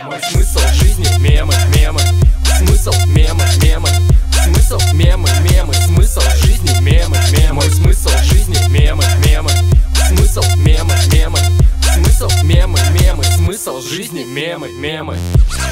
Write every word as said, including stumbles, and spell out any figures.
Мой смысл жизни — мемы, мемы. Смысл — мемы, мемы. Смысл — мемы, мемы. Смысл жизни — мемы, мемы. Мой смысл жизни — мемы, мемы. Смысл — мемы, мемы. Смысл — мемы, мемы. Смысл жизни — мемы, мемы.